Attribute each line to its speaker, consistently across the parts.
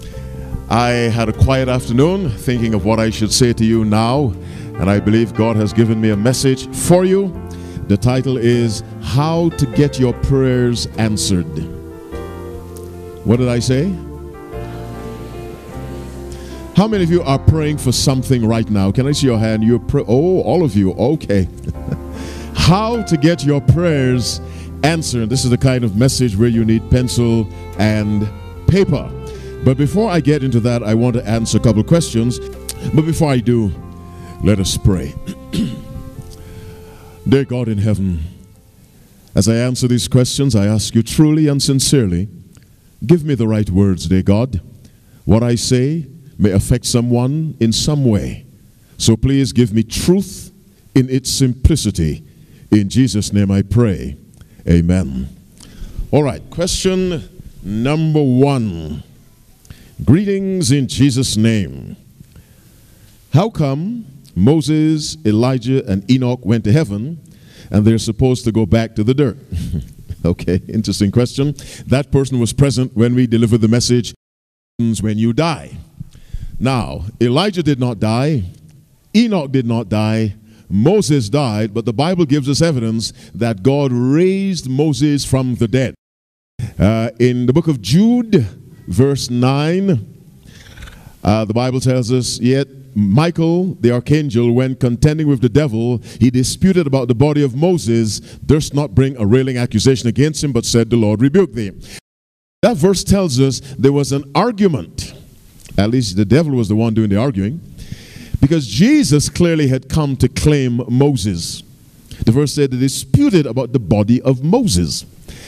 Speaker 1: I had a quiet afternoon thinking of what I should say to you now, and I believe God has given me a message for you. The title is How to Get Your Prayers Answered. What did I say? How many of you are praying for something right now? Can I see your hand? Oh, all of you. Okay. How to get your prayers answered. This is the kind of message where you need pencil and paper. But before I get into that, I want to answer a couple of questions. But before I do, let us pray. Dear God in heaven, as I answer these questions, I ask you truly and sincerely, give me the right words, dear God. What I say may affect someone in some way. So please give me truth in its simplicity. In Jesus' name I pray. Amen. All right, question number 1. Greetings in Jesus' name. How come Moses, Elijah, and Enoch went to heaven and they're supposed to go back to the dirt? Okay, interesting question. That person was present when we delivered the message, when you die. Now, Elijah did not die. Enoch did not die. Moses died, but the Bible gives us evidence that God raised Moses from the dead. In the book of Jude, verse 9, the Bible tells us, yet Michael, the archangel, when contending with the devil, he disputed about the body of Moses, durst not bring a railing accusation against him, but said, the Lord rebuke thee. That verse tells us there was an argument. At least the devil was the one doing the arguing, because Jesus clearly had come to claim Moses. The verse said they disputed about the body of Moses.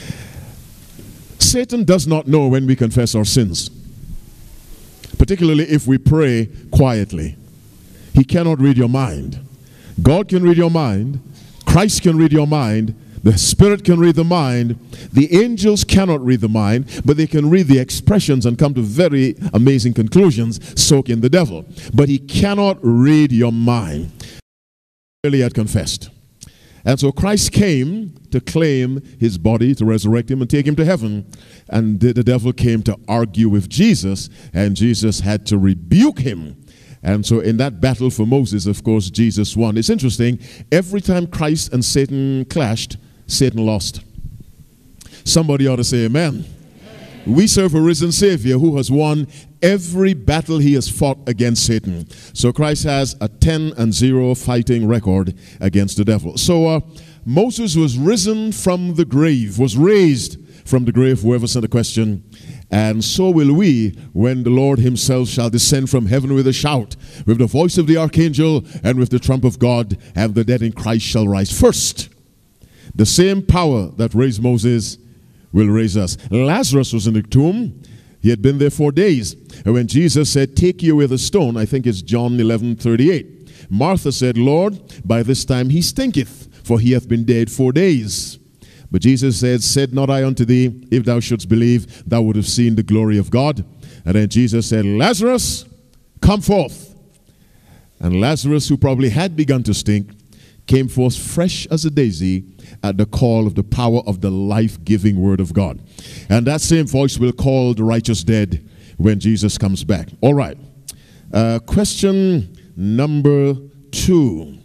Speaker 1: Satan does not know when we confess our sins, particularly if we pray quietly. He cannot read your mind. God can read your mind. Christ can read your mind. The Spirit can read the mind. The angels cannot read the mind, but they can read the expressions and come to very amazing conclusions. So can the devil. But he cannot read your mind. He really had confessed. And so Christ came to claim his body, to resurrect him and take him to heaven. And the devil came to argue with Jesus, and Jesus had to rebuke him. And so in that battle for Moses, of course, Jesus won. It's interesting, every time Christ and Satan clashed, Satan lost. Somebody ought to say amen. We serve a risen Savior who has won every battle he has fought against Satan. So Christ has a 10-0 fighting record against the devil. So Moses was risen from the grave, was raised from the grave, whoever sent the question. And so will we when the Lord himself shall descend from heaven with a shout, with the voice of the archangel and with the trump of God, and the dead in Christ shall rise first. The same power that raised Moses will raise us. Lazarus was in the tomb. He had been there 4 days. And when Jesus said, take you away the stone, I think it's John 11:38. Martha said, Lord, by this time he stinketh, for he hath been dead 4 days. But Jesus said not I unto thee, if thou shouldst believe, thou would have seen the glory of God. And then Jesus said, Lazarus, come forth. And Lazarus, who probably had begun to stink, came forth fresh as a daisy at the call of the power of the life-giving word of God. And that same voice will call the righteous dead when Jesus comes back. All right. Question number 2.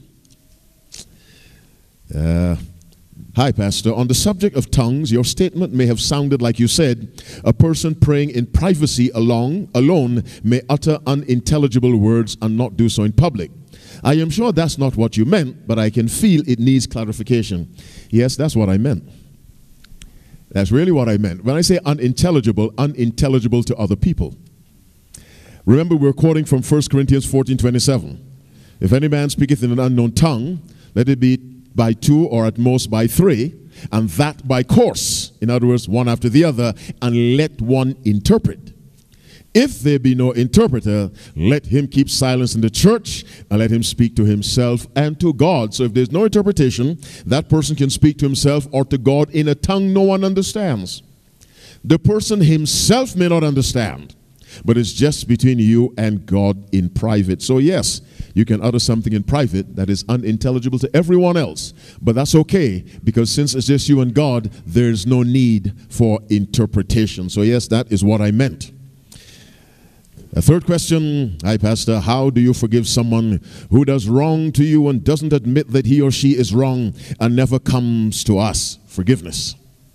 Speaker 1: Hi, Pastor. On the subject of tongues, your statement may have sounded like you said, a person praying in privacy alone may utter unintelligible words and not do so in public. I am sure that's not what you meant, but I can feel it needs clarification. Yes, that's what I meant. That's really what I meant. When I say unintelligible, unintelligible to other people. Remember, we're quoting from 1 Corinthians 14:27. If any man speaketh in an unknown tongue, let it be by 2 or at most by 3, and that by course. In other words, one after the other, and let one interpret. If there be no interpreter, let him keep silence in the church, and let him speak to himself and to God. So if there's no interpretation, that person can speak to himself or to God in a tongue no one understands. The person himself may not understand, but it's just between you and God in private. So yes, you can utter something in private that is unintelligible to everyone else, but that's okay, because since it's just you and God, there's no need for interpretation. So yes, that is what I meant. A third question, hi Pastor, how do you forgive someone who does wrong to you and doesn't admit that he or she is wrong and never comes to us? Forgiveness.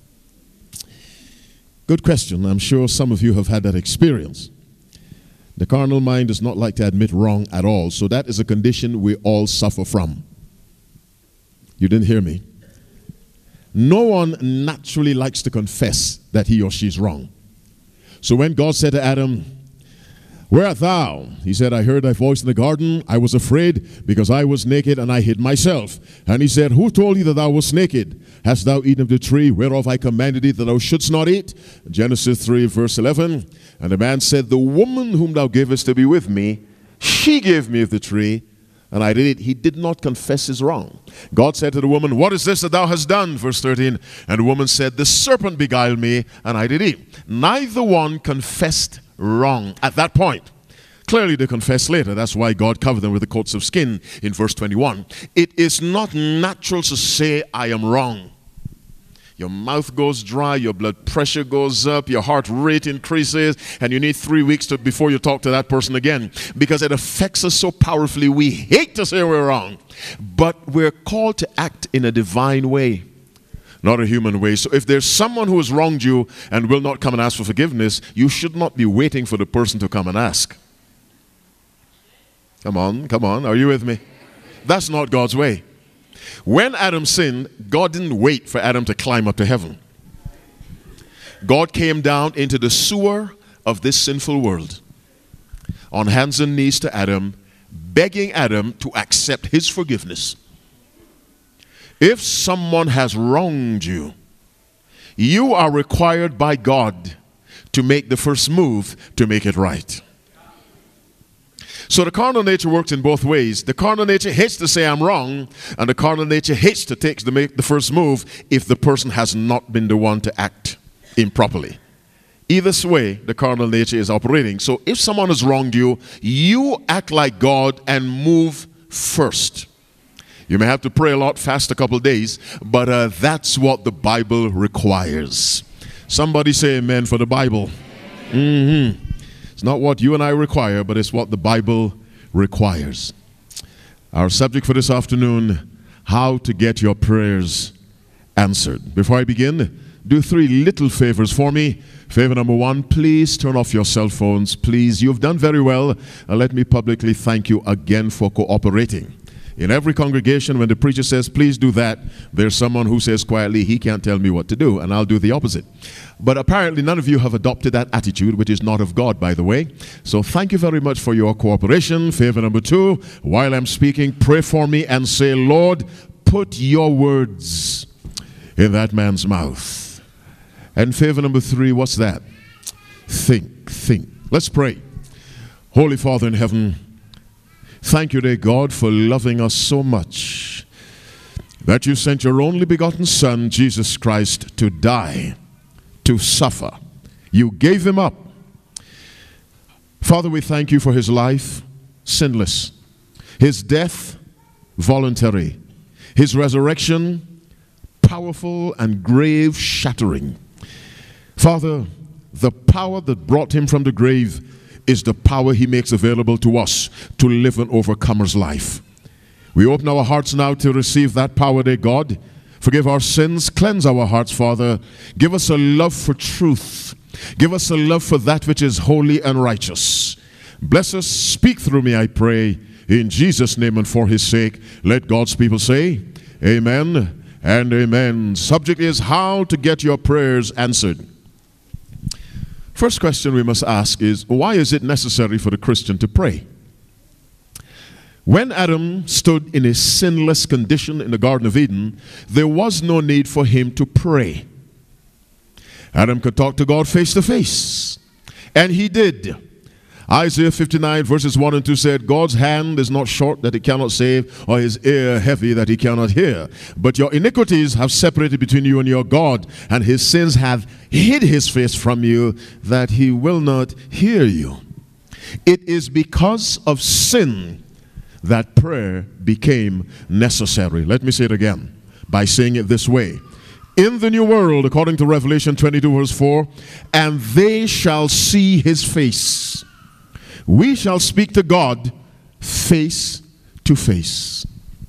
Speaker 1: Good question. I'm sure some of you have had that experience. The carnal mind does not like to admit wrong at all, so that is a condition we all suffer from. You didn't hear me. No one naturally likes to confess that he or she is wrong. So when God said to Adam, "Where art thou?" He said, "I heard thy voice in the garden. I was afraid because I was naked and I hid myself." And he said, "Who told thee that thou wast naked? Hast thou eaten of the tree whereof I commanded thee that thou shouldst not eat?" Genesis 3 verse 11. And the man said, "The woman whom thou gavest to be with me, she gave me of the tree, and I did it." He did not confess his wrong. God said to the woman, "What is this that thou hast done?" Verse 13. And the woman said, "The serpent beguiled me, and I did eat." Neither one confessed wrong at that point. Clearly they confessed later. That's why God covered them with the coats of skin in verse 21. It is not natural to say, "I am wrong." Your mouth goes dry, your blood pressure goes up, your heart rate increases, and you need 3 weeks before you talk to that person again, because it affects us so powerfully. We hate to say we're wrong, but we're called to act in a divine way, not a human way. So if there's someone who has wronged you and will not come and ask for forgiveness, you should not be waiting for the person to come and ask. Come on, are you with me? That's not God's way. When Adam sinned, God didn't wait for Adam to climb up to heaven. God came down into the sewer of this sinful world, on hands and knees to Adam, begging Adam to accept his forgiveness. If someone has wronged you, you are required by God to make the first move to make it right. So the carnal nature works in both ways. The carnal nature hates to say I'm wrong, and the carnal nature hates to make the first move if the person has not been the one to act improperly. Either way, the carnal nature is operating. So if someone has wronged you, you act like God and move first. You may have to pray a lot, fast a couple days, but that's what the Bible requires. Somebody say amen for the Bible. It's not what you and I require, but it's what the Bible requires. Our subject for this afternoon, how to get your prayers answered. Before I begin, do 3 little favors for me. Favor number 1, please turn off your cell phones. Please, you've done very well. Let me publicly thank you again for cooperating. In every congregation, when the preacher says, please do that, there's someone who says quietly, he can't tell me what to do, and I'll do the opposite. But apparently none of you have adopted that attitude, which is not of God, by the way. So thank you very much for your cooperation. Favor number 2, while I'm speaking, pray for me and say, Lord, put your words in that man's mouth. And favor number 3, what's that? Think. Let's pray. Holy Father in heaven, thank you, dear God, for loving us so much that you sent your only begotten Son, Jesus Christ, to die, to suffer. You gave him up. Father, we thank you for his life, sinless, his death, voluntary, his resurrection, powerful and grave shattering. Father, the power that brought him from the grave is the power he makes available to us to live an overcomer's life. We open our hearts now to receive that power, dear God. Forgive our sins, cleanse our hearts, Father. Give us a love for truth. Give us a love for that which is holy and righteous. Bless us, speak through me, I pray, in Jesus' name and for his sake. Let God's people say, amen and amen. Subject is how to get your prayers answered. First question we must ask is, why is it necessary for the Christian to pray? When Adam stood in a sinless condition in the Garden of Eden, there was no need for him to pray. Adam could talk to God face to face, and he did. Isaiah 59 verses 1 and 2 said, God's hand is not short that he cannot save, or his ear heavy that he cannot hear. But your iniquities have separated between you and your God, and his sins have hid his face from you, that he will not hear you. It is because of sin that prayer became necessary. Let me say it again by saying it this way. In the new world, according to Revelation 22 verse 4, and they shall see his face, We shall speak to God face to face.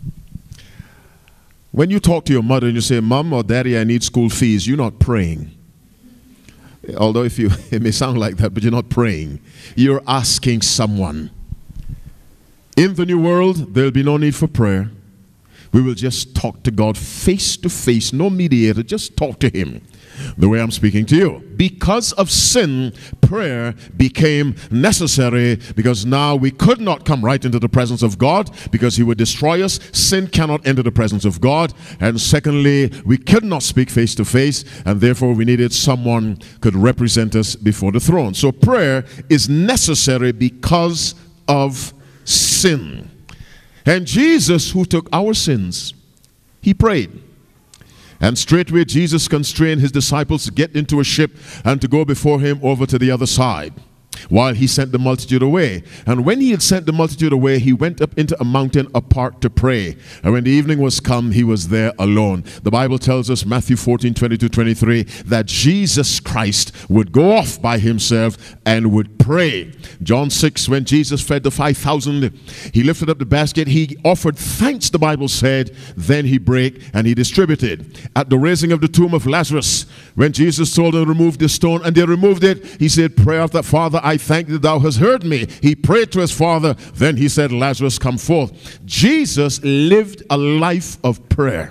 Speaker 1: When you talk to your mother and you say, Mom or Daddy, I need school fees, you're not praying. Although it may sound like that, but you're not praying. You're asking someone. In the new world, there'll be no need for prayer. We will just talk to God face to face, no mediator, just talk to him the way I'm speaking to you. Because of sin, prayer became necessary, because now we could not come right into the presence of God because he would destroy us. Sin cannot enter the presence of God. And secondly, we could not speak face to face, and therefore we needed someone could represent us before the throne. So prayer is necessary because of sin. And Jesus, who took our sins, he prayed. And straightway Jesus constrained his disciples to get into a ship and to go before him over to the other side, while he sent the multitude away. And when he had sent the multitude away, he went up into a mountain apart to pray. And when the evening was come, he was there alone. The Bible tells us, Matthew 14:22-23, that Jesus Christ would go off by himself and would pray. John 6, when Jesus fed the 5,000, he lifted up the basket, he offered thanks, the Bible said, then he brake and he distributed. At the raising of the tomb of Lazarus, when Jesus told them to remove the stone, and they removed it, he said, pray after, Father, I thank thee, thou hast heard me. He prayed to his Father, then he said, Lazarus, come forth. Jesus lived a life of prayer.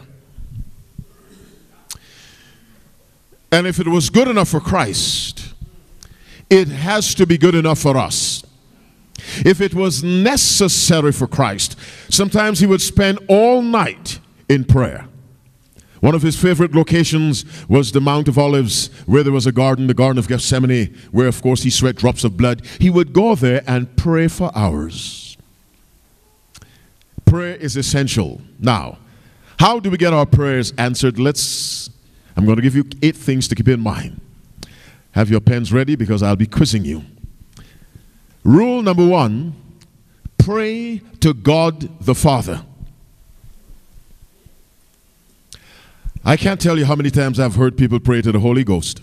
Speaker 1: And if it was good enough for Christ, it has to be good enough for us. If it was necessary for Christ, sometimes he would spend all night in prayer. One of his favorite locations was the Mount of Olives, where there was a garden, the Garden of Gethsemane, where of course he sweat drops of blood. He would go there and pray for hours. Prayer is essential. Now, how do we get our prayers answered? I'm going to give you 8 things to keep in mind. Have your pens ready, because I'll be quizzing you. Rule number 1, pray to God the Father. I can't tell you how many times I've heard people pray to the Holy Ghost.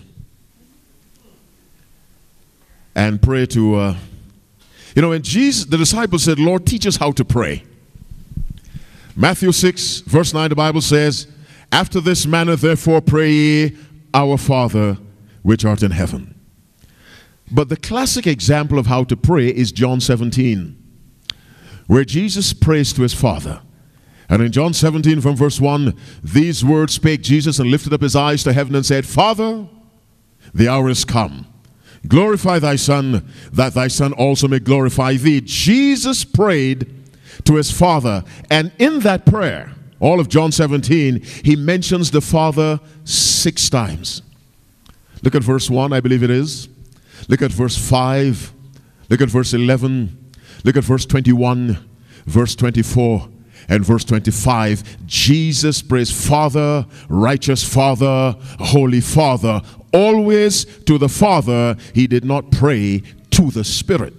Speaker 1: And pray to, when the disciples said, Lord, teach us how to pray. Matthew 6, verse 9, the Bible says, after this manner, therefore, pray ye, our Father, which art in heaven. But the classic example of how to pray is John 17, where Jesus prays to his Father. And in John 17 from verse 1, these words spake Jesus, and lifted up his eyes to heaven and said, Father, the hour is come. Glorify thy Son, that thy Son also may glorify thee. Jesus prayed to his Father, and in that prayer, all of John 17, he mentions the Father 6 times. Look at verse 1, I believe it is. Look at verse 5. Look at verse 11. Look at verse 21, verse 24, and verse 25. Jesus prays, Father, righteous Father, Holy Father. Always to the Father. He did not pray to the Spirit.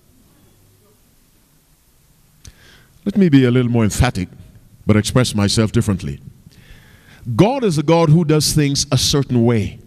Speaker 1: Let me be a little more emphatic, but express myself differently. God is a God who does things a certain way.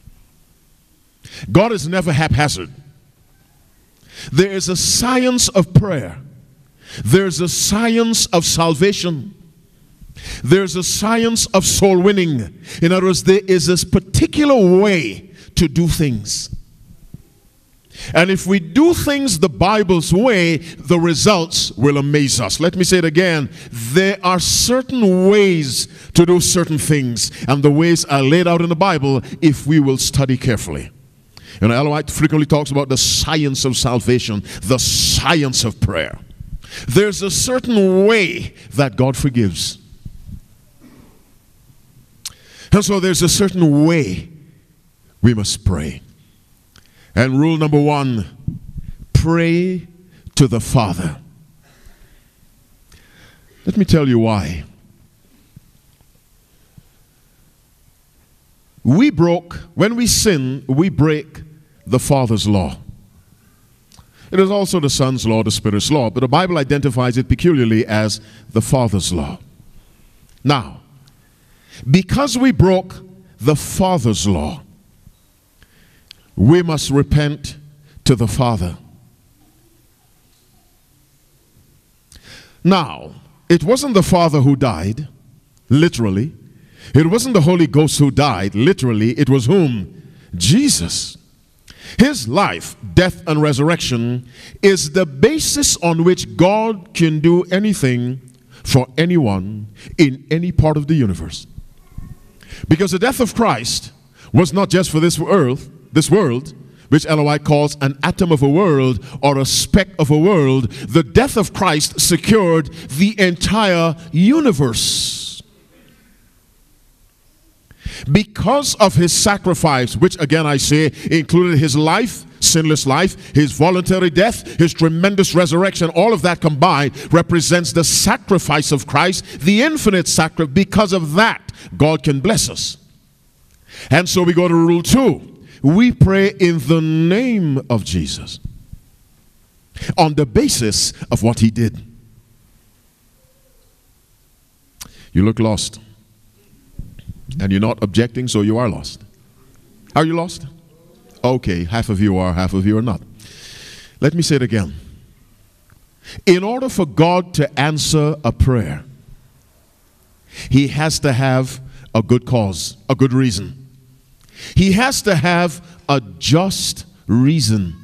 Speaker 1: God is never haphazard. There is a science of prayer. There's a science of salvation. There's a science of soul winning. In other words, there is this particular way to do things. And if we do things the Bible's way, the results will amaze us. Let me say it again. There are certain ways to do certain things, and the ways are laid out in the Bible if we will study carefully. And Ellen White frequently talks about the science of salvation, the science of prayer. There's a certain way that God forgives. And so there's a certain way we must pray. And rule number 1, pray to the Father. Let me tell you why. When we sin, we break the Father's law. It is also the Son's law, the Spirit's law, but the Bible identifies it peculiarly as the Father's law. Now, because we broke the Father's law, we must repent to the Father. Now, it wasn't the Father who died, literally. It wasn't the Holy Ghost who died, literally. It was whom? Jesus. His life, death, and resurrection is the basis on which God can do anything for anyone in any part of the universe. Because the death of Christ was not just for this world, which Ellen White calls an atom of a world or a speck of a world. The death of Christ secured the entire universe. Because of his sacrifice, which again I say included his life, sinless life, his voluntary death, his tremendous resurrection, all of that combined represents the sacrifice of Christ, the infinite sacrifice. Because of that, God can bless us. And so we go to rule 2. We pray in the name of Jesus on the basis of what he did. You look lost. And you're not objecting, so you are lost. Are you lost? Okay, half of you are, half of you are not. Let me say it again. In order for God to answer a prayer, he has to have a good cause, a good reason. He has to have a just reason.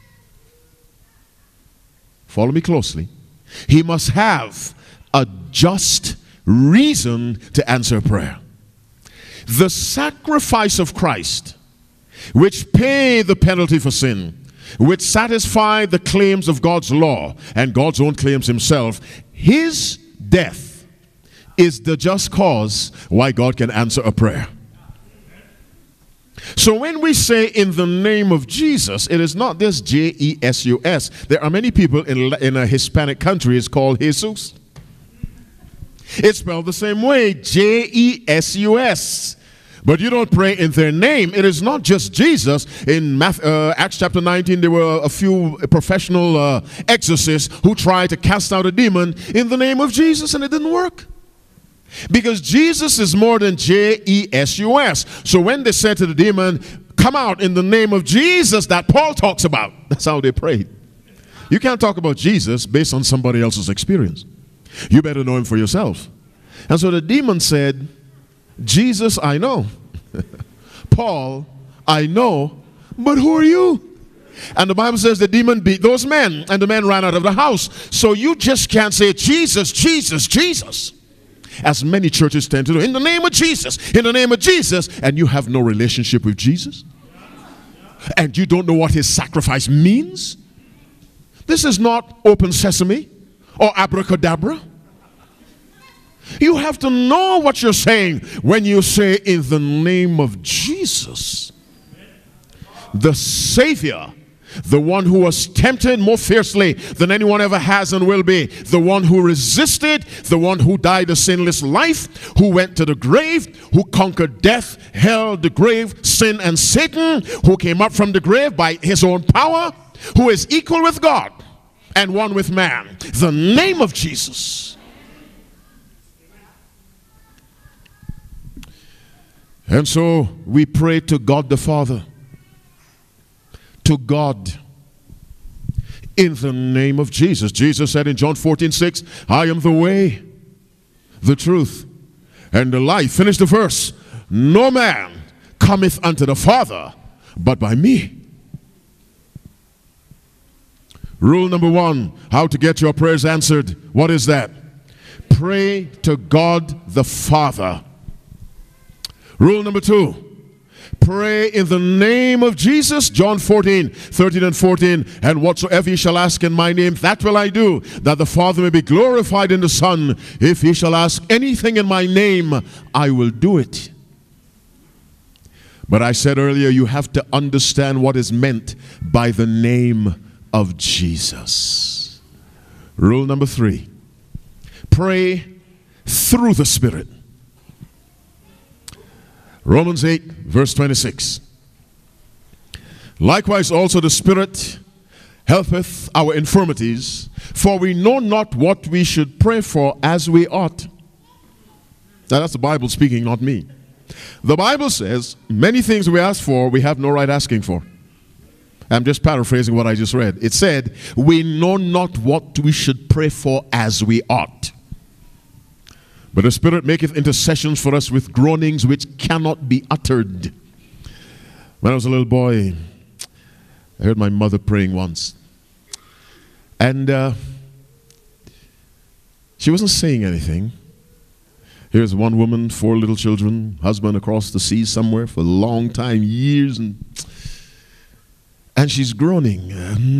Speaker 1: Follow me closely. He must have a just reason to answer prayer. The sacrifice of Christ, which paid the penalty for sin, which satisfied the claims of God's law and God's own claims himself, his death is the just cause why God can answer a prayer. So when we say in the name of Jesus, it is not this J-E-S-U-S. There are many people in a Hispanic country it's called Jesus. It's spelled the same way, J-E-S-U-S. But you don't pray in their name. It is not just Jesus. In Acts chapter 19, there were a few professional exorcists who tried to cast out a demon in the name of Jesus, and it didn't work. Because Jesus is more than J-E-S-U-S. So when they said to the demon, come out in the name of Jesus that Paul talks about, that's how they prayed. You can't talk about Jesus based on somebody else's experience. You better know him for yourself. And so the demon said, Jesus, I know. Paul, I know. But who are you? And the Bible says the demon beat those men, and the men ran out of the house. So you just can't say Jesus, Jesus, Jesus, as many churches tend to do. In the name of Jesus, in the name of Jesus. And you have no relationship with Jesus. And you don't know what his sacrifice means. This is not open sesame or abracadabra. You have to know what you're saying when you say in the name of Jesus. The Savior, the one who was tempted more fiercely than anyone ever has and will be, the one who resisted, the one who died a sinless life, who went to the grave, who conquered death, hell, the grave, sin, and Satan, who came up from the grave by his own power, who is equal with God and one with man. The name of Jesus. And so we pray to God the Father, to God, in the name of Jesus. Jesus said in John 14:6, I am the way, the truth, and the life. Finish the verse. No man cometh unto the Father but by me. Rule number 1, how to get your prayers answered. What is that? Pray to God the Father. Rule number 2, pray in the name of Jesus. John 14:13 and 14. And whatsoever ye shall ask in my name, that will I do, that the Father may be glorified in the Son. If ye shall ask anything in my name, I will do it. But I said earlier, you have to understand what is meant by the name of Jesus. Rule number 3, pray through the Spirit. Romans 8, verse 26. Likewise also the Spirit helpeth our infirmities, for we know not what we should pray for as we ought. Now that's the Bible speaking, not me. The Bible says many things we ask for, we have no right asking for. I'm just paraphrasing what I just read. It said, we know not what we should pray for as we ought. But the Spirit maketh intercessions for us with groanings which cannot be uttered. When I was a little boy, I heard my mother praying once. And she wasn't saying anything. Here's one woman, 4 little children, husband across the sea somewhere for a long time, years, and she's groaning.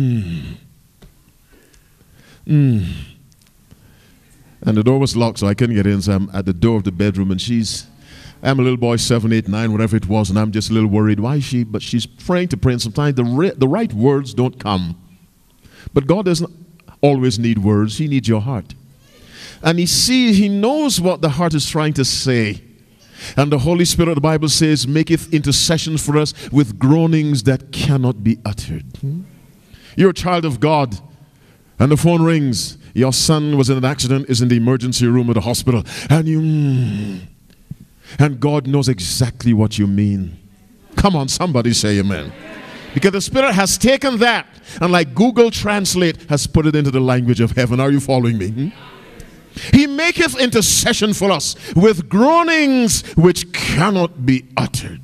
Speaker 1: And the door was locked, so I couldn't get in. So I'm at the door of the bedroom, and I'm a little boy, 7, 8, 9, whatever it was, and I'm just a little worried. Why is she? But she's praying to pray, and sometimes the right words don't come. But God doesn't always need words. He needs your heart. And He knows what the heart is trying to say. And the Holy Spirit, the Bible says, maketh intercession for us with groanings that cannot be uttered. You're a child of God, and the phone rings. Your son was in an accident, is in the emergency room of the hospital, and God knows exactly what you mean. Come on, somebody say amen. Because the Spirit has taken that and, like Google Translate, has put it into the language of heaven. Are you following me? He maketh intercession for us with groanings which cannot be uttered.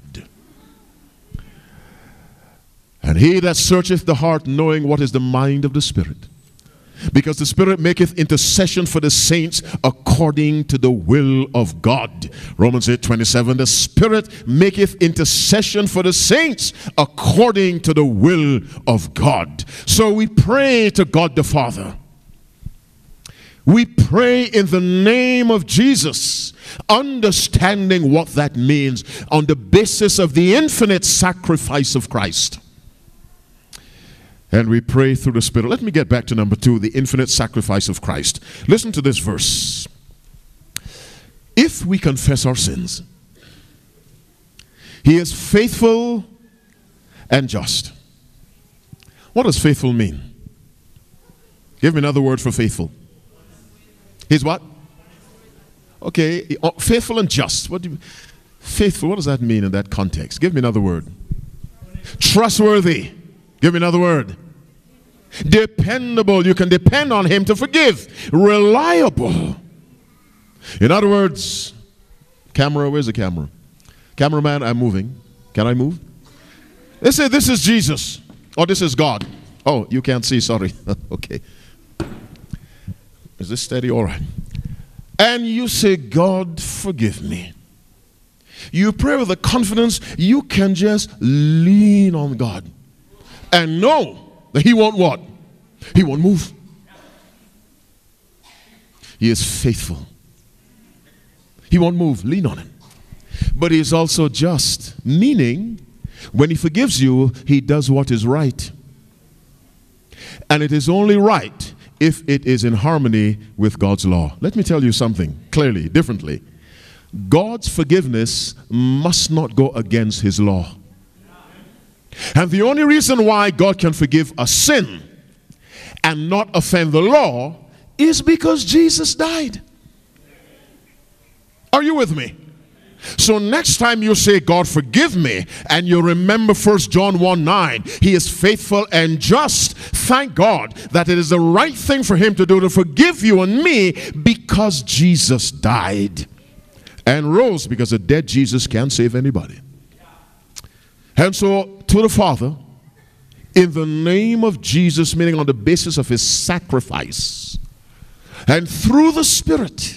Speaker 1: And he that searcheth the heart, knowing what is the mind of the Spirit. Because the Spirit maketh intercession for the saints according to the will of God. Romans 8:27, the Spirit maketh intercession for the saints according to the will of God. So we pray to God the Father. We pray in the name of Jesus, understanding what that means on the basis of the infinite sacrifice of Christ. And we pray through the Spirit. Let me get back to number 2, the infinite sacrifice of Christ. Listen to this verse. If we confess our sins, he is faithful and just. What does faithful mean? Give me another word for faithful. He's what? Okay, faithful and just. Faithful, what does that mean in that context? Give me another word. Trustworthy. Give me another word. Dependable. You can depend on him to forgive. Reliable. In other words, camera, where's the camera? Cameraman, I'm moving. Can I move? They say this is Jesus. Or this is God. Oh, you can't see, sorry. Okay. Is this steady? All right. And you say, God, forgive me. You pray with the confidence you can just lean on God. And know that he won't what? He won't move. He is faithful. He won't move. Lean on him. But he is also just, meaning when he forgives you, he does what is right. And it is only right if it is in harmony with God's law. Let me tell you something clearly, differently. God's forgiveness must not go against his law. And the only reason why God can forgive a sin and not offend the law is because Jesus died. Are you with me? So next time you say, God forgive me, and you remember 1 John 1:9, he is faithful and just. Thank God that it is the right thing for him to do, to forgive you and me, because Jesus died and rose, because a dead Jesus can't save anybody. And so to the Father, in the name of Jesus, meaning on the basis of his sacrifice, and through the Spirit.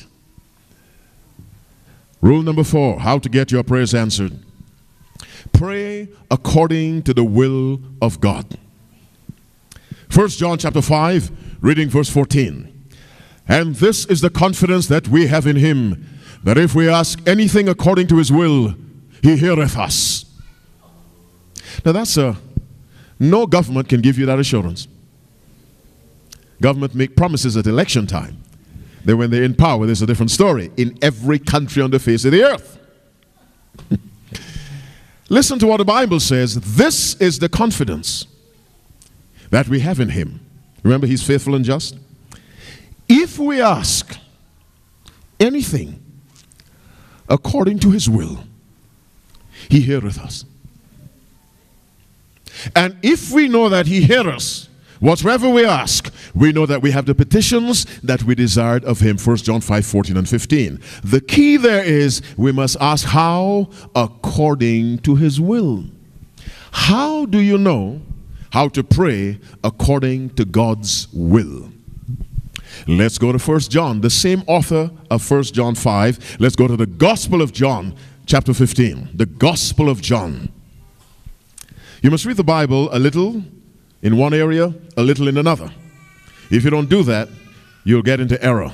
Speaker 1: Rule number 4, how to get your prayers answered. Pray according to the will of God. 1 John chapter 5, reading verse 14. And this is the confidence that we have in him, that if we ask anything according to his will, he heareth us. Now no government can give you that assurance. Government make promises at election time. Then when they're in power, there's a different story in every country on the face of the earth. Listen to what the Bible says. This is the confidence that we have in him. Remember, he's faithful and just. If we ask anything according to his will, he heareth us. And if we know that he hears us, whatsoever we ask, we know that we have the petitions that we desired of him. 1 John 5:14 and 15. The key there is we must ask how? According to his will. How do you know how to pray according to God's will? Let's go to 1 John, the same author of 1 John 5. Let's go to the Gospel of John, chapter 15. The Gospel of John. You must read the Bible a little in one area, a little in another. If you don't do that, you'll get into error.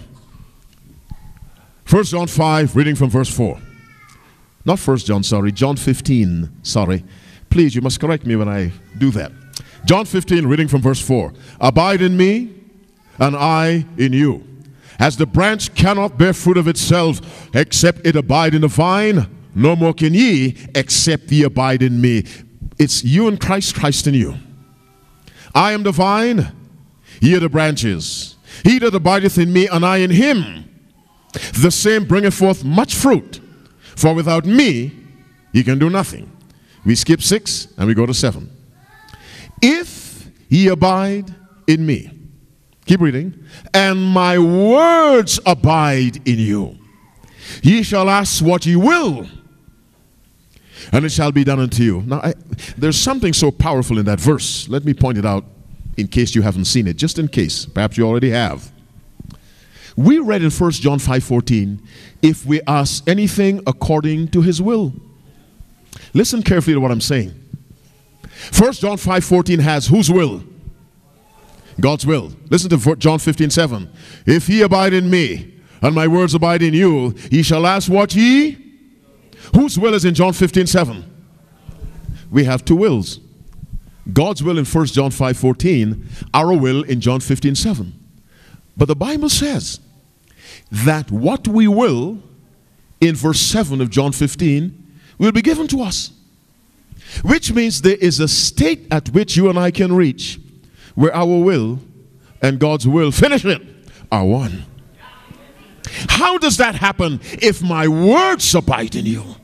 Speaker 1: 1 John 5, reading from verse 4. Not 1 John, sorry, John 15, sorry. Please, you must correct me when I do that. John 15, reading from verse 4. Abide in me, and I in you. As the branch cannot bear fruit of itself, except it abide in the vine, no more can ye, except ye abide in me. It's you in Christ, Christ in you. I am the vine, ye are the branches. He that abideth in me, and I in him, the same bringeth forth much fruit. For without me, ye can do nothing. We skip 6 and we go to 7. If ye abide in me, keep reading, and my words abide in you, ye shall ask what ye will, and it shall be done unto you. Now, there's something so powerful in that verse. Let me point it out in case you haven't seen it, just in case. Perhaps you already have. We read in 1 John 5:14, if we ask anything according to his will. Listen carefully to what I'm saying. 1 John 5:14 has whose will? God's will. Listen to John 15:7. If ye abide in me, and my words abide in you, ye shall ask what ye. Whose will is in John 15:7? We have two wills. God's will in 1 John 5:14, our will in John 15:7. But the Bible says that what we will in verse 7 of John 15 will be given to us. Which means there is a state at which you and I can reach where our will and God's will, finish it, are one. How does that happen? If my words abide in you.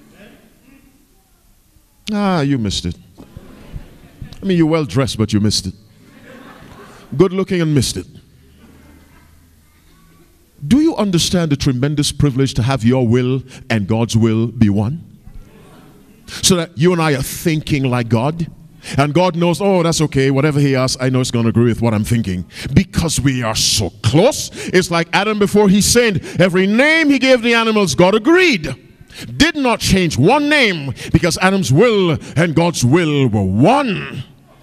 Speaker 1: You missed it. I mean, you're well dressed, but you missed it. Good looking and missed it. Do you understand the tremendous privilege to have your will and God's will be one? So that you and I are thinking like God. And God knows, oh, that's okay. Whatever he asks, I know it's going to agree with what I'm thinking. Because we are so close. It's like Adam before he sinned. Every name he gave the animals, God agreed. Did not change one name because Adam's will and God's will were one.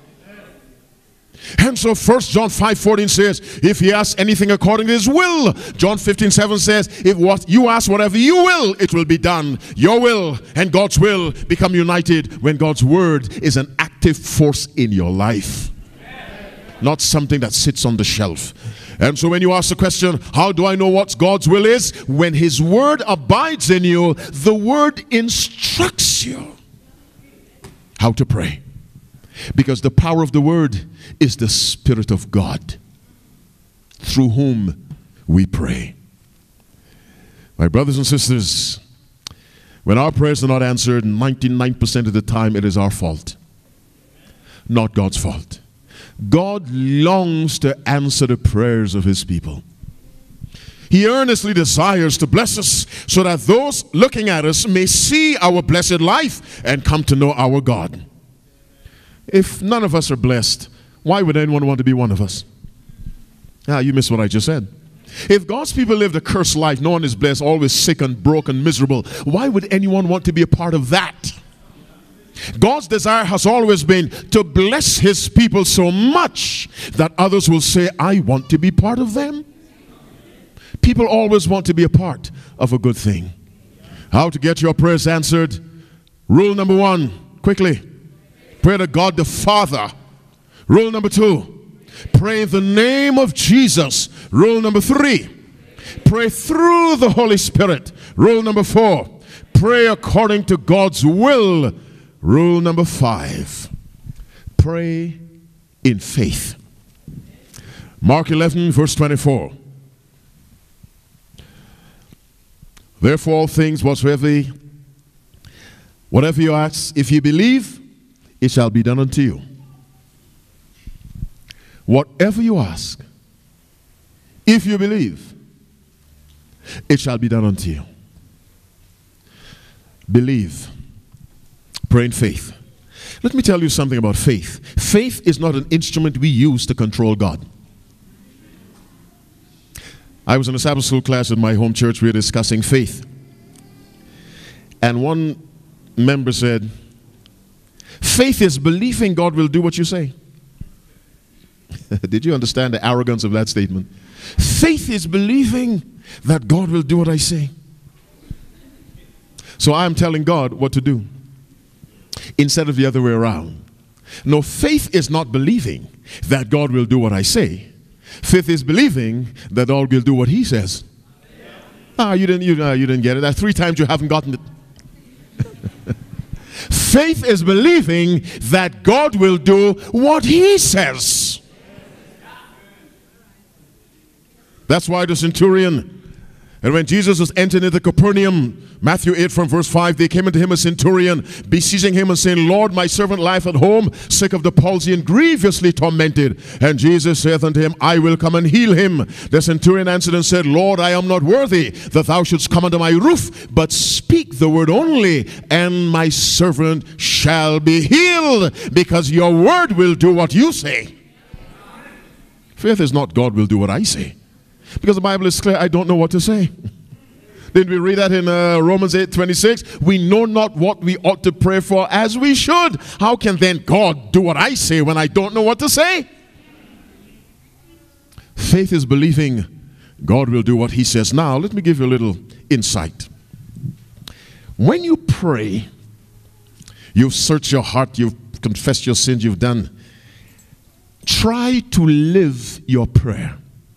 Speaker 1: And so 1 John 5:14 says, if he asks anything according to his will. John 15:7 says, if what you ask whatever you will, it will be done. Your will and God's will become united when God's word is an active force in your life. Not something that sits on the shelf. And so when you ask the question, how do I know what God's will is? When his word abides in you, the word instructs you how to pray. Because the power of the word is the Spirit of God, through whom we pray. My brothers and sisters, when our prayers are not answered, 99% of the time it is our fault, not God's fault. God longs to answer the prayers of his people. He earnestly desires to bless us so that those looking at us may see our blessed life and come to know our God. If none of us are blessed, why would anyone want to be one of us? You missed what I just said. If God's people lived a cursed life, no one is blessed, always sick and broken, miserable, why would anyone want to be a part of that? God's desire has always been to bless his people so much that others will say, I want to be part of them. People always want to be a part of a good thing. How to get your prayers answered? Rule number 1, quickly. Pray to God the Father. Rule number 2, pray in the name of Jesus. Rule number 3, pray through the Holy Spirit. Rule number 4, pray according to God's will. Rule number 5, pray in faith. Mark 11 verse 24. Therefore all things whatever you ask, if you believe, it shall be done unto you. Whatever you ask, if you believe, it shall be done unto you. Believe. Pray in faith. Let me tell you something about faith. Faith is not an instrument we use to control God. I was in a Sabbath school class at my home church. We were discussing faith. And one member said, faith is believing God will do what you say. Did you understand the arrogance of that statement? Faith is believing that God will do what I say. So I am telling God what to do instead of the other way around. No, faith is not believing that God will do what I say. Faith is believing that God will do what He says. You didn't get it. That's 3 times you haven't gotten it. Faith is believing that God will do what He says. That's why the centurion, and when Jesus was entering into Capernaum, Matthew 8 from verse 5, they came unto him a centurion, beseeching him and saying, Lord, my servant lieth at home, sick of the palsy and grievously tormented. And Jesus saith unto him, I will come and heal him. The centurion answered and said, Lord, I am not worthy that thou shouldst come under my roof, but speak the word only, and my servant shall be healed, because your word will do what you say. Faith is not God will do what I say. Because the Bible is clear, I don't know what to say. Didn't we read that in Romans 8:26? We know not what we ought to pray for as we should. How can then God do what I say when I don't know what to say? Faith is believing God will do what He says. Now, let me give you a little insight. When you pray, you've searched your heart, you've confessed your sins, you've done. Try to live your prayer.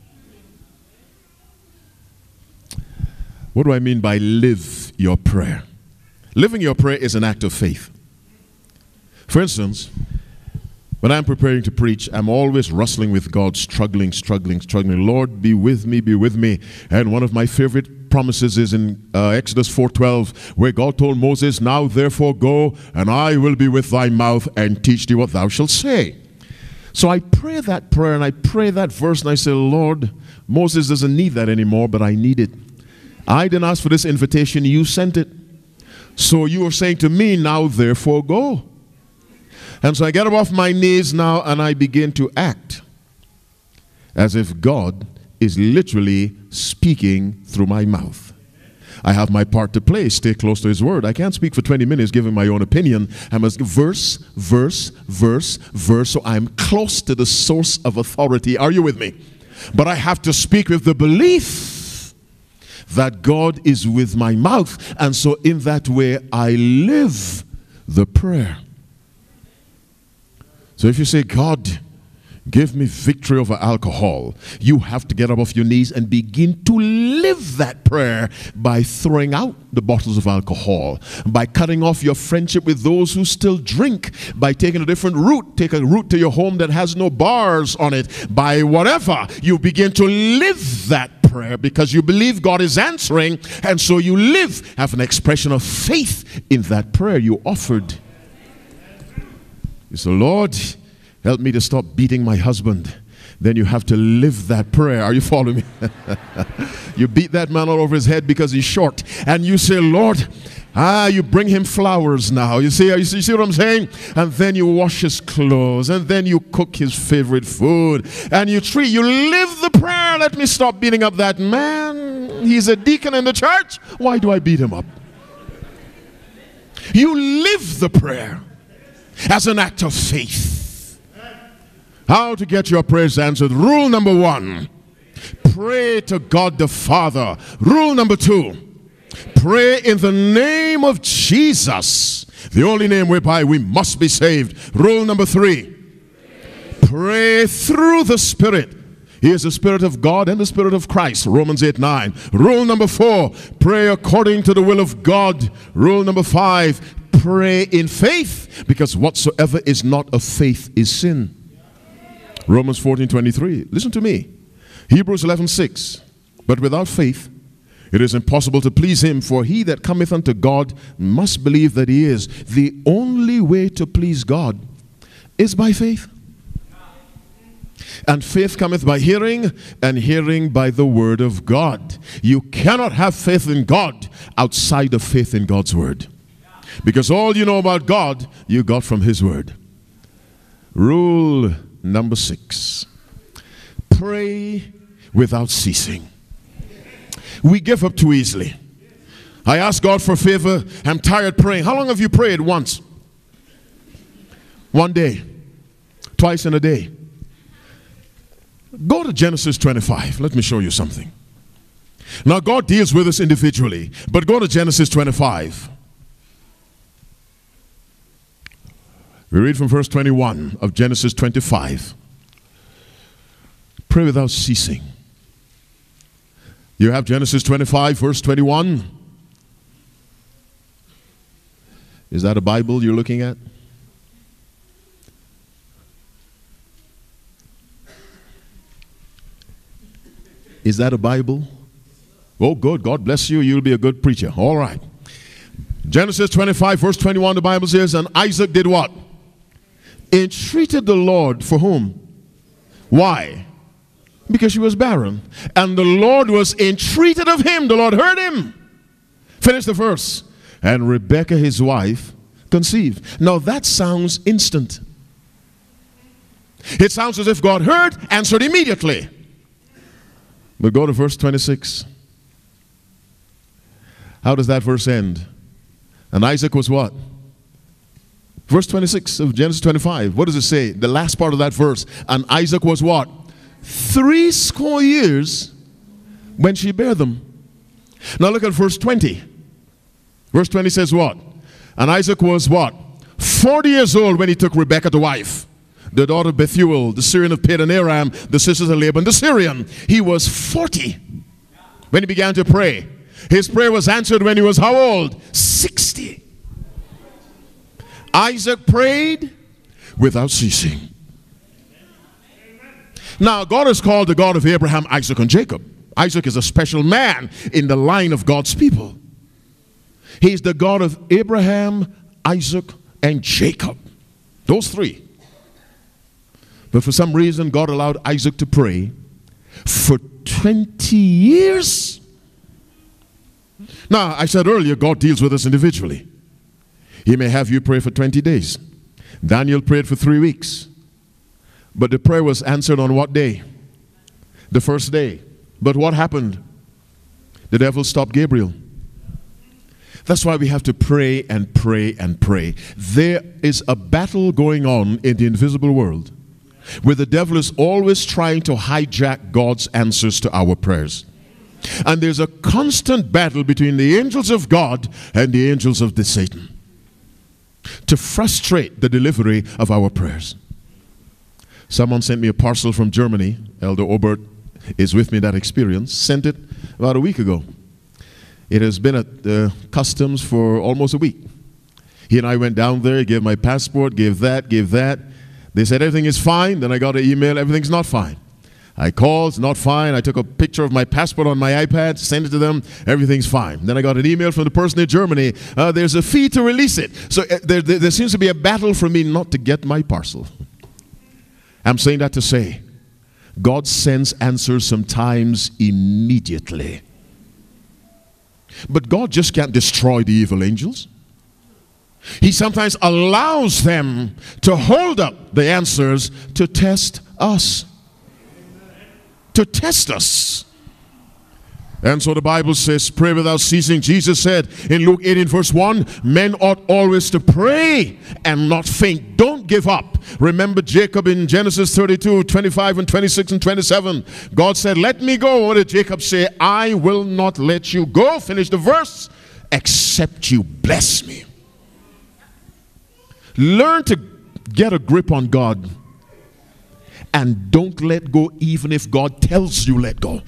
Speaker 1: What do I mean by live your prayer? Living your prayer is an act of faith. For instance, when I'm preparing to preach, I'm always wrestling with God, struggling. Lord, be with me. And one of my favorite promises is in Exodus 4:12, where God told Moses, now therefore go, and I will be with thy mouth and teach thee what thou shalt say. So I pray that prayer and I pray that verse and I say, Lord, Moses doesn't need that anymore, but I need it. I didn't ask for this invitation, you sent it. So you are saying to me, now therefore go. And so I get up off my knees now and I begin to act as if God is literally speaking through my mouth. I have my part to play, stay close to His word. I can't speak for 20 minutes giving my own opinion. I must verse, so I'm close to the source of authority. Are you with me? But I have to speak with the belief that God is with my mouth, and so in that way I live the prayer. So if you say, God, give me victory over alcohol, you have to get up off your knees and begin to live that prayer by throwing out the bottles of alcohol, by cutting off your friendship with those who still drink, by taking a different route, take a route to your home that has no bars on it, by whatever. You begin to live that prayer because you believe God is answering, and so you have an expression of faith in that prayer you offered. You say, Lord, help me to stop beating my husband. Then you have to live that prayer. Are you following me? You beat that man all over his head because he's short. And you say, Lord, you bring him flowers now. You see what I'm saying? And then you wash his clothes. And then you cook his favorite food. And you live the prayer. Let me stop beating up that man. He's a deacon in the church. Why do I beat him up? You live the prayer as an act of faith. How to get your prayers answered. Rule number 1, pray to God the Father. Rule number 2, pray in the name of Jesus, the only name whereby we must be saved. Rule number 3, pray through the Spirit. He is the Spirit of God and the Spirit of Christ. Romans 8:9. Rule number 4, pray according to the will of God. Rule number 5, pray in faith, because whatsoever is not of faith is sin. Romans 14:23. Listen to me. Hebrews 11:6. But without faith It is impossible to please him, for he that cometh unto God must believe that he is. The only way to please God is by faith. And faith cometh by hearing, and hearing by the word of God. You cannot have faith in God outside of faith in God's word. Because all you know about God, you got from his word. Rule number 6. Pray without ceasing. We give up too easily. I ask God for favor. I'm tired praying. How long have you prayed? Once? One day? Twice in a day? Go to Genesis 25. Let me show you something. Now God deals with us individually, but go to Genesis 25. We read from verse 21 of Genesis 25. Pray without ceasing. You have Genesis 25, verse 21. Is that a Bible you're looking at? Is that a Bible? Oh, good. God bless you. You'll be a good preacher. All right. Genesis 25, verse 21, the Bible says, and Isaac did what? Entreated the Lord for whom? Why? Because she was barren. And the Lord was entreated of him. The Lord heard him. Finish the verse. And Rebekah, his wife, conceived. Now that sounds instant. It sounds as if God heard, answered immediately. But go to verse 26. How does that verse end? And Isaac was what? Verse 26 of Genesis 25. What does it say? The last part of that verse. And Isaac was what? 80 years when she bare them. Now look at verse 20. Verse 20 says what? And Isaac was what? 40 years old when he took Rebekah to wife, the daughter of Bethuel, the Syrian of Padan Aram, the sisters of Laban, the Syrian. He was 40 when he began to pray. His prayer was answered when he was how old? 60. Isaac prayed without ceasing. Now, God is called the God of Abraham, Isaac, and Jacob. Isaac is a special man in the line of God's people. He's the God of Abraham, Isaac, and Jacob. Those three. But for some reason, God allowed Isaac to pray for 20 years. Now, I said earlier, God deals with us individually. He may have you pray for 20 days. Daniel prayed for 3 weeks. But the prayer was answered on what day? The first day. But what happened? The devil stopped Gabriel. That's why we have to pray and pray and pray. There is a battle going on in the invisible world where the devil is always trying to hijack God's answers to our prayers. And there's a constant battle between the angels of God and the angels of the Satan to frustrate the delivery of our prayers. Someone sent me a parcel from Germany. Elder Obert is with me in that experience. Sent it about a week ago. It has been at customs for almost a week. He and I went down there, gave my passport, gave that. They said everything is fine. Then I got an email, everything's not fine. I called, it's not fine. I took a picture of my passport on my iPad, sent it to them, everything's fine. Then I got an email from the person in Germany, there's a fee to release it. So there seems to be a battle for me not to get my parcel. I'm saying that to say, God sends answers sometimes immediately. But God just can't destroy the evil angels. He sometimes allows them to hold up the answers to test us. To test us. And so the Bible says, pray without ceasing. Jesus said in Luke 18 verse 1, men ought always to pray and not faint. Don't give up. Remember Jacob in Genesis 32, 25 and 26 and 27. God said, let me go. What did Jacob say? I will not let you go. Finish the verse. Except you bless me. Learn to get a grip on God. And don't let go even if God tells you let go.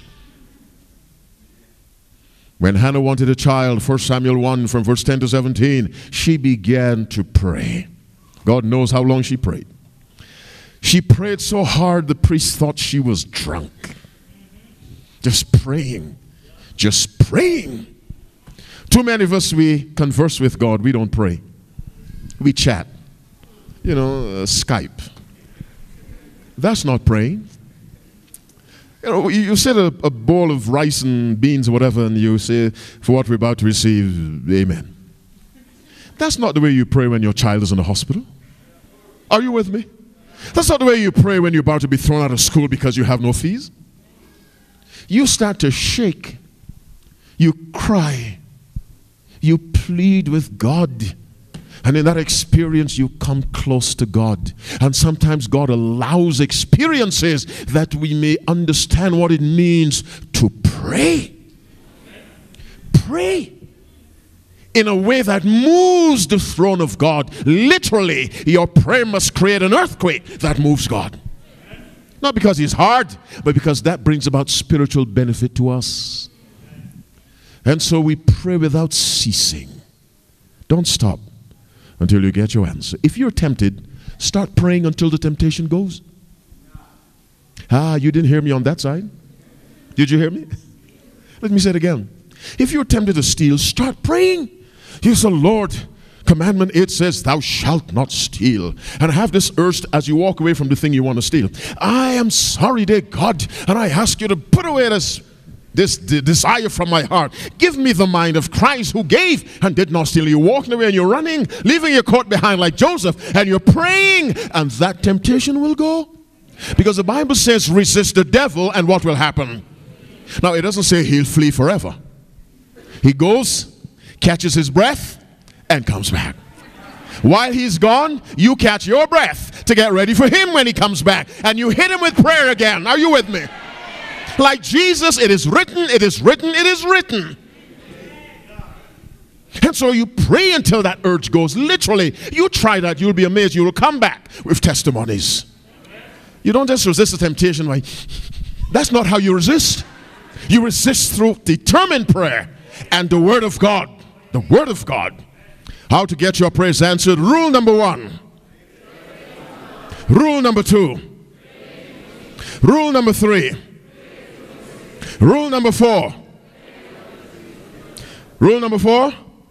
Speaker 1: When Hannah wanted a child, 1 Samuel 1 from verse 10 to 17, she began to pray. God knows how long she prayed. She prayed so hard the priest thought she was drunk. Just praying. just praying. Too many of us, we converse with God. We don't pray. We chat. Skype. That's not praying. You set a bowl of rice and beans or whatever, and you say, for what we're about to receive, amen. That's not the way you pray when your child is in the hospital. Are you with me? That's not the way you pray when you're about to be thrown out of school because you have no fees. You start to shake. You cry. You plead with God. And in that experience, you come close to God. And sometimes God allows experiences that we may understand what it means to pray. Pray in a way that moves the throne of God. Literally, your prayer must create an earthquake that moves God. Not because He's hard, but because that brings about spiritual benefit to us. And so we pray without ceasing. Don't stop until you get your answer. If you're tempted, start praying until the temptation goes. You didn't hear me on that side? Did you hear me? Let me say it again. If you're tempted to steal, start praying. Here's the Lord. Commandment 8 says, thou shalt not steal. And have this urge as you walk away from the thing you want to steal. I am sorry, dear God, and I ask you to put away this desire from my heart. Give me the mind of Christ who gave and did not steal. You're walking away and you're running, leaving your coat behind like Joseph, and you're praying, and that temptation will go. Because the Bible says, resist the devil, and what will happen? Now, it doesn't say he'll flee forever. He goes, catches his breath, and comes back. While he's gone, you catch your breath to get ready for him when he comes back, and you hit him with prayer again. Are you with me? Like Jesus, it is written, it is written, it is written. And so you pray until that urge goes. Literally, you try that, you'll be amazed. You will come back with testimonies. You don't just resist the temptation. Like, that's not how you resist. You resist through determined prayer and the Word of God. The Word of God. How to get your prayers answered. Rule number 1. Rule number 2. Rule number 3. Rule number 4. Rule number 4.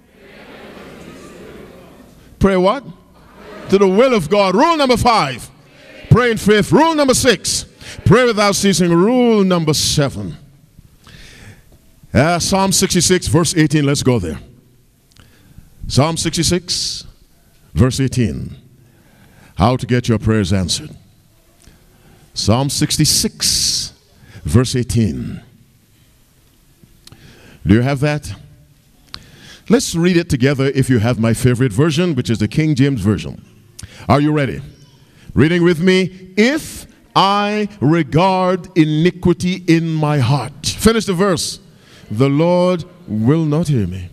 Speaker 1: Pray what? To the will of God. Rule number 5. Pray in faith. Rule number 6. Pray without ceasing. Rule number 7. Psalm 66 verse 18. Let's go there. Psalm 66 verse 18. How to get your prayers answered. Psalm 66 verse 18. Do you have that? Let's read it together if you have my favorite version, which is the King James Version. Are you ready? Reading with me. If I regard iniquity in my heart. Finish the verse. The Lord will not hear me.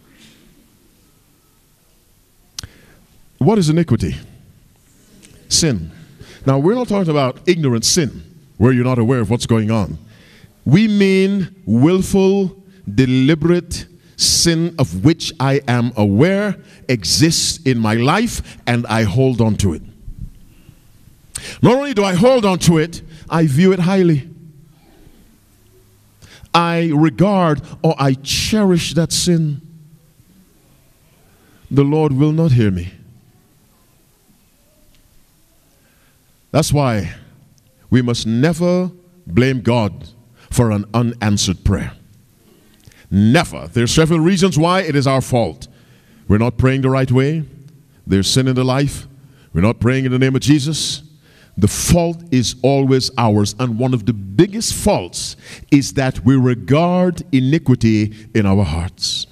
Speaker 1: What is iniquity? Sin. Now, we're not talking about ignorant sin, where you're not aware of what's going on. We mean willful, deliberate sin of which I am aware exists in my life, and I hold on to it. Not only do I hold on to it, I view it highly. I regard or I cherish that sin. The Lord will not hear me. That's why we must never blame God for an unanswered prayer. Never. There's several reasons why it is our fault. We're not praying the right way. There's sin in the life. We're not praying in the name of Jesus. The fault is always ours. And one of the biggest faults is that we regard iniquity in our hearts.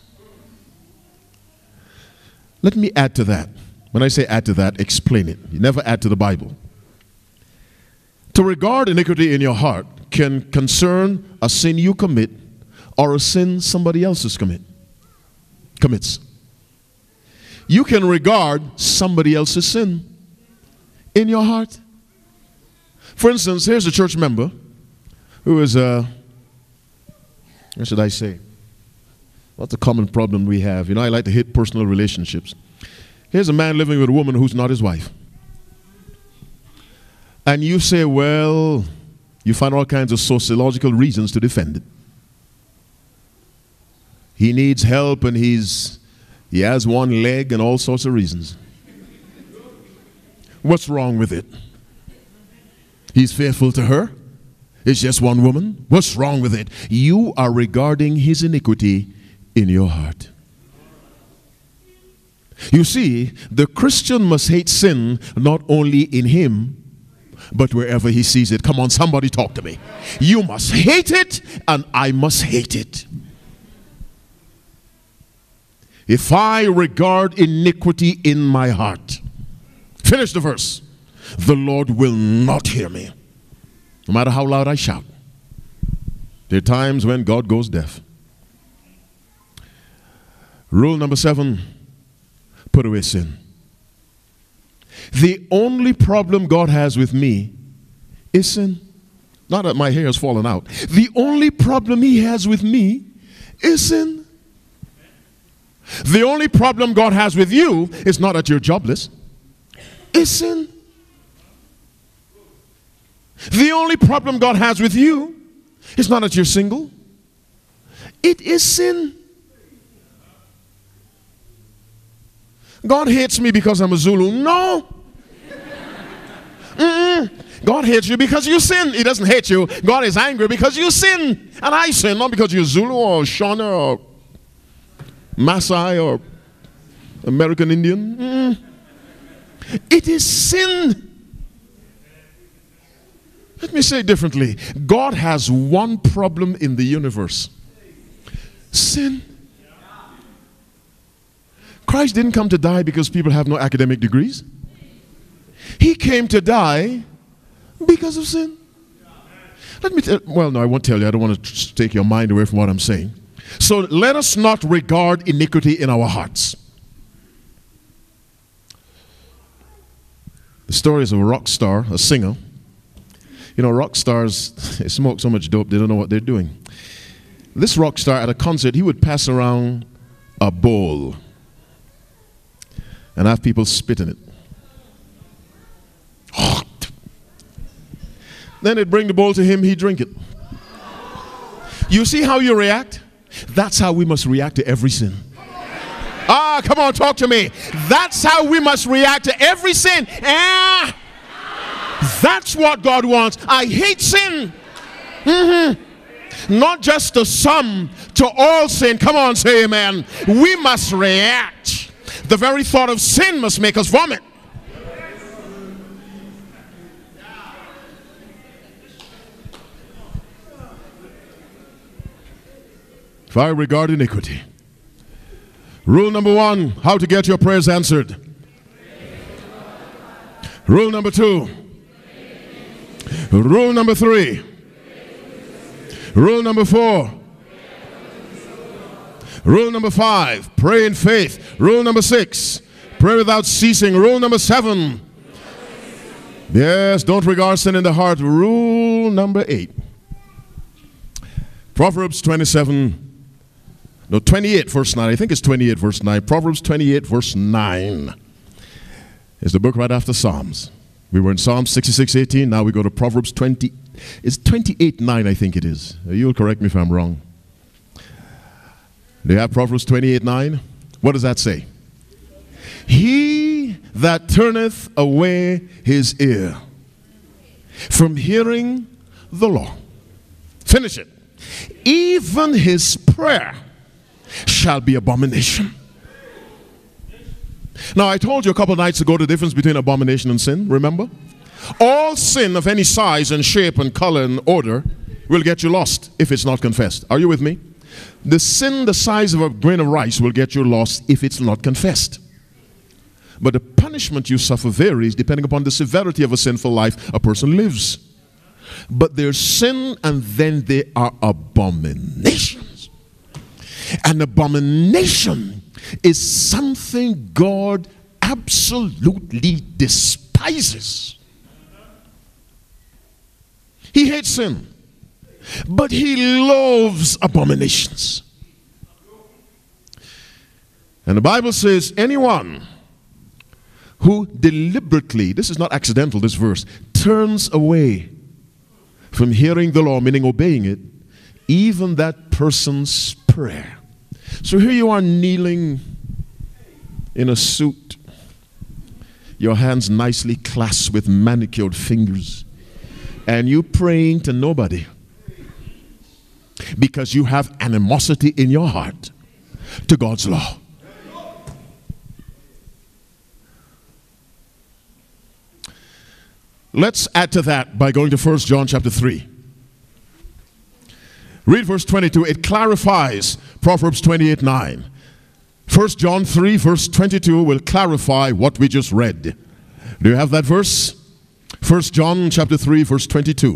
Speaker 1: Let me add to that. When I say add to that, explain it. You never add to the Bible. To regard iniquity in your heart can concern a sin you commit or a sin somebody else commits. You can regard somebody else's sin in your heart. For instance, here's a church member who is what should I say? What's a common problem we have? You know, I like to hit personal relationships. Here's a man living with a woman who's not his wife. And you say, well, you find all kinds of sociological reasons to defend it. he needs help and he has one leg and all sorts of reasons. What's wrong with it? He's faithful to her. It's just one woman. What's wrong with it? You are regarding his iniquity in your heart. You see, the Christian must hate sin not only in him, but wherever he sees it. Come on, somebody talk to me. You must hate it, and I must hate it. If I regard iniquity in my heart, finish the verse, the Lord will not hear me, no matter how loud I shout. There are times when God goes deaf. Rule number 7, put away sin. The only problem God has with me is sin. Not that my hair has fallen out. The only problem he has with me is sin. The only problem God has with you is not that you're jobless. It's sin. The only problem God has with you is not that you're single. It is sin. God hates me because I'm a Zulu. No. God hates you because you sin. He doesn't hate you. God is angry because you sin. And I sin, not because you're Zulu or Shona or Maasai or American Indian. It is sin. Let me say it differently. God has one problem in the universe. Sin. Christ didn't come to die because people have no academic degrees. He came to die because of sin. Let me well, no, I won't tell you. I don't want to take your mind away from what I'm saying. So let us not regard iniquity in our hearts. The story is of a rock star, a singer. You know, rock stars, they smoke so much dope, they don't know what they're doing. This rock star at a concert, he would pass around a bowl and have people spit in it. Then they'd bring the bowl to him, he'd drink it. You see how you react? That's how we must react to every sin. Come on, talk to me. That's how we must react to every sin. That's what God wants. I hate sin. Not just to some, to all sin. Come on, say amen. We must react. The very thought of sin must make us vomit. If I regard iniquity. Rule number 1, how to get your prayers answered. Rule number 2. Rule number 3. Rule number 4. Rule number 5, pray in faith. Rule number 6, pray without ceasing. Rule number 7, yes, don't regard sin in the heart. Rule number 8, Proverbs 28 verse 9. I think it's 28 verse 9. Proverbs 28 verse 9 is the book right after Psalms. We were in Psalms 66:18. Now we go to Proverbs 20. It's 28:9, I think it is. You'll correct me if I'm wrong. Do you have Proverbs 28:9? What does that say? He that turneth away his ear from hearing the law. Finish it. Even his prayer shall be abomination. Now, I told you a couple of nights ago the difference between abomination and sin, remember? All sin of any size and shape and color and order will get you lost if it's not confessed. Are you with me? The sin the size of a grain of rice will get you lost if it's not confessed. But the punishment you suffer varies depending upon the severity of a sinful life a person lives. But there's sin and then there are abominations. An abomination is something God absolutely despises. He hates sin, but he loves abominations. And the Bible says anyone who deliberately, this is not accidental, this verse, turns away from hearing the law, meaning obeying it, even that person's prayer. So here you are kneeling in a suit, your hands nicely clasped with manicured fingers, and you praying to nobody because you have animosity in your heart to God's law. Let's add to that by going to 1 John chapter 3. Read verse 22. It clarifies Proverbs 28:9. 1 John 3 verse 22 will clarify what we just read. Do you have that verse? 1 John chapter 3 verse 22.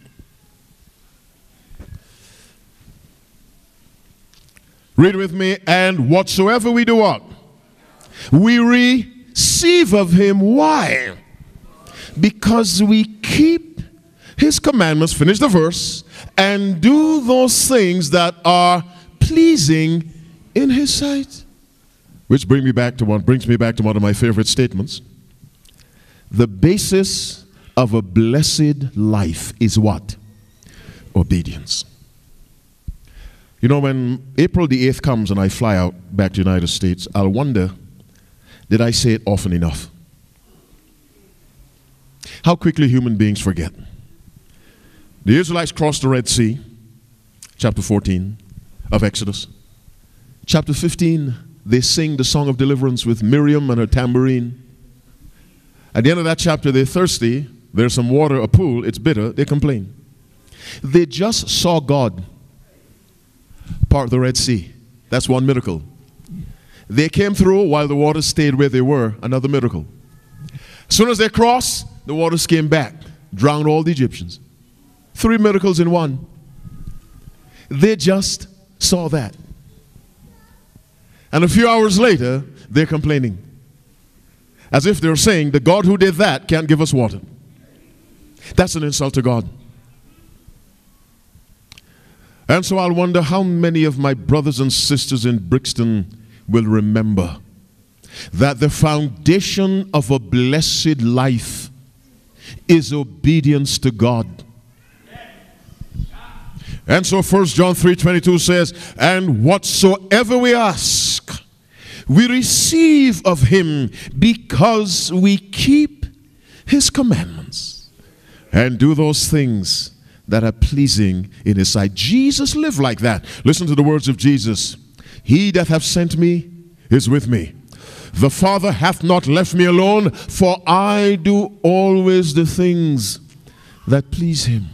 Speaker 1: Read with me. And whatsoever we do what? We receive of him. Why? Because we keep his commandments, finish the verse, and do those things that are pleasing in his sight. Which brings me back to one of my favorite statements. The basis of a blessed life is what? Obedience. You know, when April the 8th comes and I fly out back to the United States, I'll wonder, did I say it often enough? How quickly human beings forget. The Israelites crossed the Red Sea, chapter 14 of Exodus. Chapter 15, they sing the song of deliverance with Miriam and her tambourine. At the end of that chapter, they're thirsty. There's some water, a pool, it's bitter. They complain. They just saw God part the Red Sea. That's one miracle. They came through while the waters stayed where they were, another miracle. As soon as they crossed, the waters came back, drowned all the Egyptians. 3 miracles in one. They just saw that. And a few hours later, they're complaining. As if they're saying, the God who did that can't give us water. That's an insult to God. And so I'll wonder how many of my brothers and sisters in Brixton will remember that the foundation of a blessed life is obedience to God. And so 1 John 3:22 says, and whatsoever we ask, we receive of him because we keep his commandments and do those things that are pleasing in his sight. Jesus lived like that. Listen to the words of Jesus. He that hath sent me is with me. The Father hath not left me alone, for I do always the things that please him.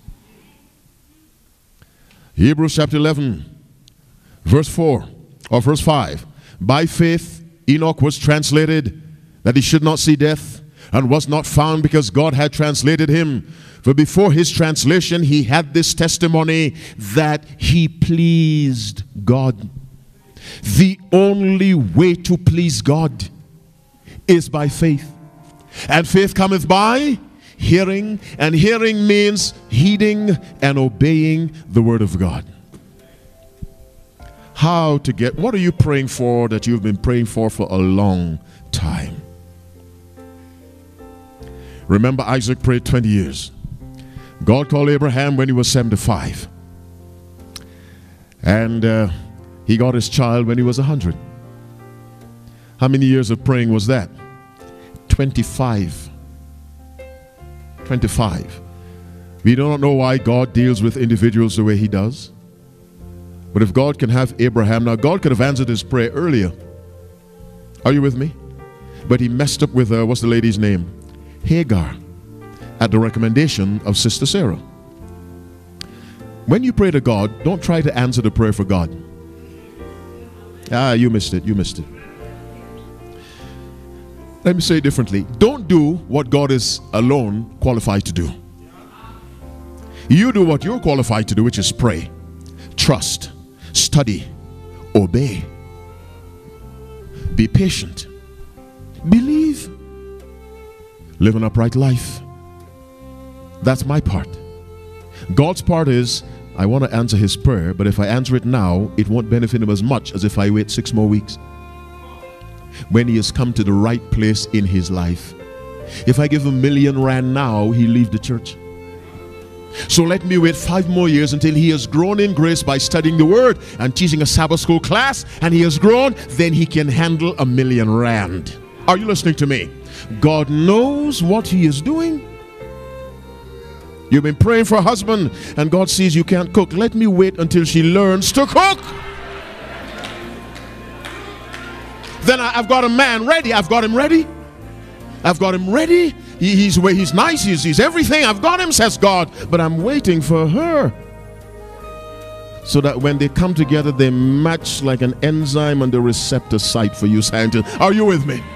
Speaker 1: Hebrews chapter 11, verse 4 or verse 5. By faith Enoch was translated that he should not see death, and was not found because God had translated him. For before his translation he had this testimony that he pleased God. The only way to please God is by faith. And faith cometh by hearing, and hearing means heeding and obeying the word of God. How to get, what are you praying for that you've been praying for a long time? Remember, Isaac prayed 20 years. God called Abraham when he was 75. And he got his child when he was 100. How many years of praying was that? 25. 25. We do not know why God deals with individuals the way he does. But if God can have Abraham, now God could have answered his prayer earlier. Are you with me? But he messed up with, what's the lady's name? Hagar, at the recommendation of Sister Sarah. When you pray to God, don't try to answer the prayer for God. Ah, you missed it, you missed it. Let me say it differently. Don't do what God is alone qualified to do. You do what you're qualified to do, which is pray, trust, study, obey, be patient, believe, live an upright life. That's my part. God's part is, I want to answer his prayer, but if I answer it now, it won't benefit him as much as if I wait 6 more weeks. When he has come to the right place in his life. If I give him R1 million now, he'll leave the church. So let me wait 5 more years until he has grown in grace by studying the word and teaching a Sabbath school class, and he has grown, then he can handle R1,000,000. Are you listening to me? God knows what he is doing. You've been praying for a husband and God sees you can't cook. Let me wait until she learns to cook. Then I've got a man ready. I've got him ready. I've got him ready. He's nice. He's everything. I've got him, says God. But I'm waiting for her. So that when they come together, they match like an enzyme on the receptor site for you scientists. Are you with me?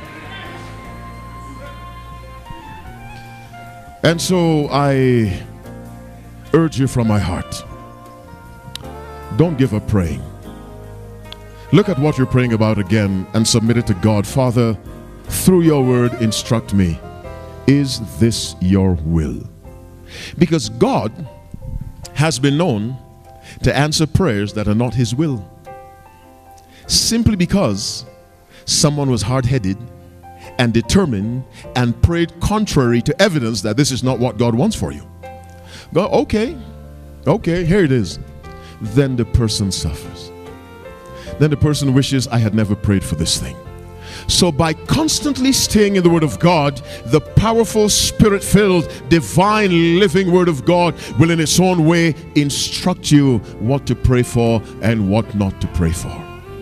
Speaker 1: And so I urge you from my heart, don't give up praying. Look at what you're praying about again and submit it to God. Father, through your word, instruct me. Is this your will? Because God has been known to answer prayers that are not his will. Simply because someone was hard-headed and determined and prayed contrary to evidence that this is not what God wants for you. God, okay, here it is. Then the person suffers. Then the person wishes, I had never prayed for this thing. So by constantly staying in the Word of God, the powerful, Spirit-filled, divine, living Word of God will in its own way instruct you what to pray for and what not to pray for.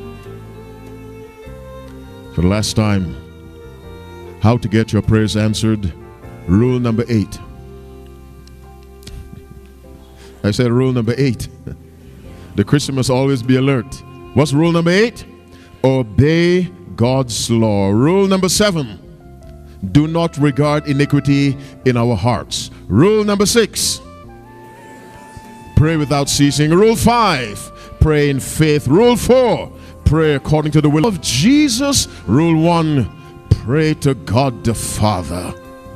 Speaker 1: For the last time, how to get your prayers answered. Rule number 8. I said rule number 8. The Christian must always be alert. What's rule number 8? Obey God's law. Rule number 7. Do not regard iniquity in our hearts. Rule number 6. Pray without ceasing. Rule 5. Pray in faith. Rule 4. Pray according to the will of Jesus. Rule 1. Pray to God the Father.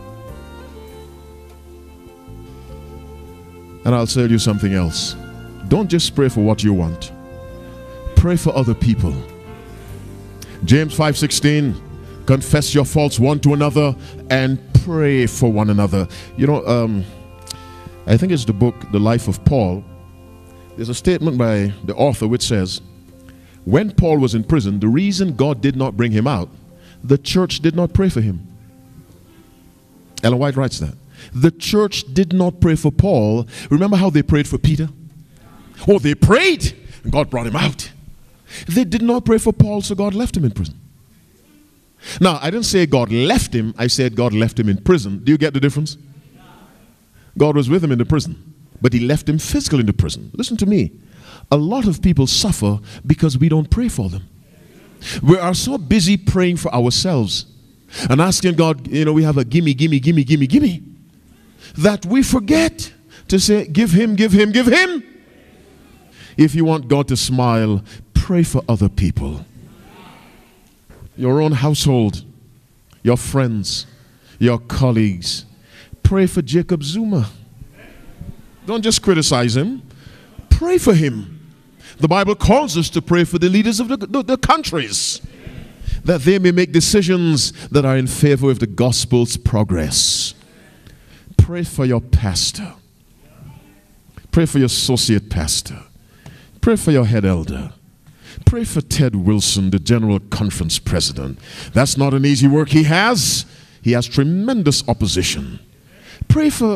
Speaker 1: And I'll tell you something else. Don't just pray for what you want. Pray for other people. James 5:16, confess your faults one to another and pray for one another. You know, I think it's the book, The Life of Paul. There's a statement by the author which says, when Paul was in prison, the reason God did not bring him out, the church did not pray for him. Ellen White writes that. The church did not pray for Paul. Remember how they prayed for Peter? Oh, they prayed and God brought him out. They did not pray for Paul, so God left him in prison. Now, I didn't say God left him. I said God left him in prison. Do you get the difference? God was with him in the prison, but he left him physically in the prison. Listen to me. A lot of people suffer because we don't pray for them. We are so busy praying for ourselves and asking God, you know, we have a gimme, gimme, gimme, gimme, gimme, that we forget to say, give him, give him, give him. If you want God to smile, pray for other people. Your own household, your friends, your colleagues. Pray for Jacob Zuma. Don't just criticize him. Pray for him. The Bible calls us to pray for the leaders of the countries, that they may make decisions that are in favor of the gospel's progress. Pray for your pastor. Pray for your associate pastor. Pray for your head elder. Pray for Ted Wilson, the General Conference president. That's not an easy work he has. He has tremendous opposition. Pray for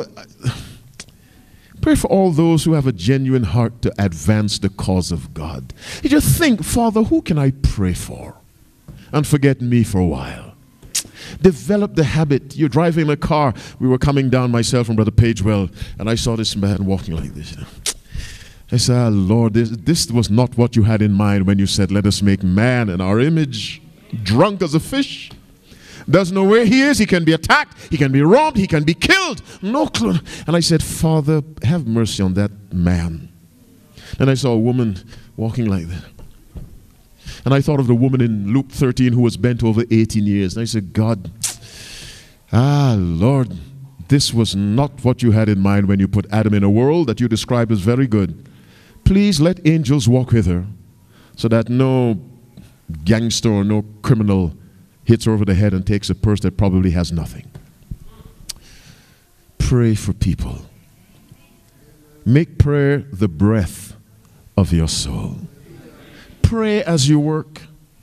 Speaker 1: all those who have a genuine heart to advance the cause of God. You just think, Father, who can I pray for? And forget me for a while. Develop the habit. You're driving in a car. We were coming down, myself and Brother Pagewell, and I saw this man walking like this. I said, Lord, this was not what you had in mind when you said, let us make man in our image. Drunk as a fish. Doesn't know where he is. He can be attacked. He can be robbed. He can be killed. No clue. And I said, Father, have mercy on that man. And I saw a woman walking like that. And I thought of the woman in Luke 13 who was bent over 18 years. And I said, God, Lord, this was not what you had in mind when you put Adam in a world that you described as very good. Please let angels walk with her so that no gangster or no criminal hits her over the head and takes a purse that probably has nothing. Pray for people. Make prayer the breath of your soul. Pray as you work.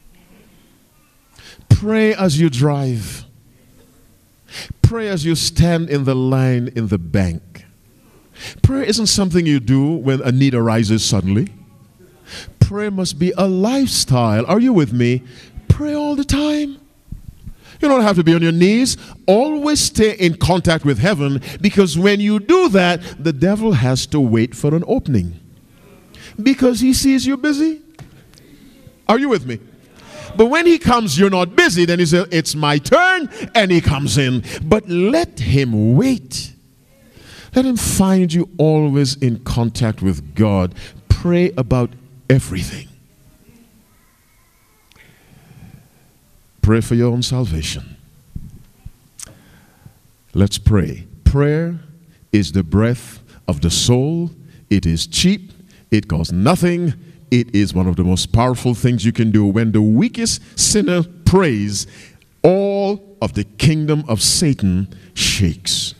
Speaker 1: Pray as you drive. Pray as you stand in the line in the bank. Prayer isn't something you do when a need arises suddenly. Prayer must be a lifestyle. Are you with me? Pray all the time. You don't have to be on your knees. Always stay in contact with heaven, because when you do that, the devil has to wait for an opening because he sees you busy. Are you with me? But when he comes, you're not busy. Then he says, it's my turn, and he comes in. But let him wait. Let him find you always in contact with God. Pray about everything. Pray for your own salvation. Let's pray. Prayer is the breath of the soul. It is cheap. It costs nothing. It is one of the most powerful things you can do. When the weakest sinner prays, all of the kingdom of Satan shakes.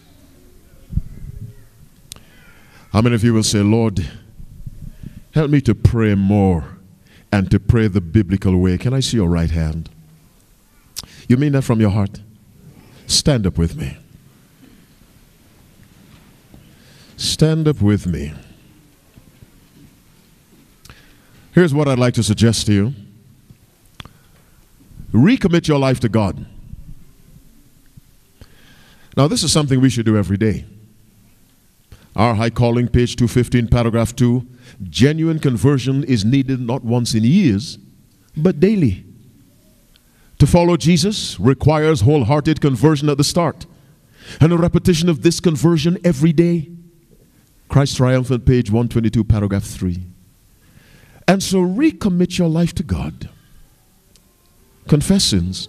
Speaker 1: How many of you will say, Lord, help me to pray more and to pray the biblical way? Can I see your right hand? You mean that from your heart? Stand up with me. Stand up with me. Here's what I'd like to suggest to you. Recommit your life to God. Now, this is something we should do every day. Our high calling, page 215, paragraph 2. Genuine conversion is needed not once in years, but daily. To follow Jesus requires wholehearted conversion at the start, and a repetition of this conversion every day. Christ Triumphant, page 122, paragraph 3. And so recommit your life to God. Confess sins.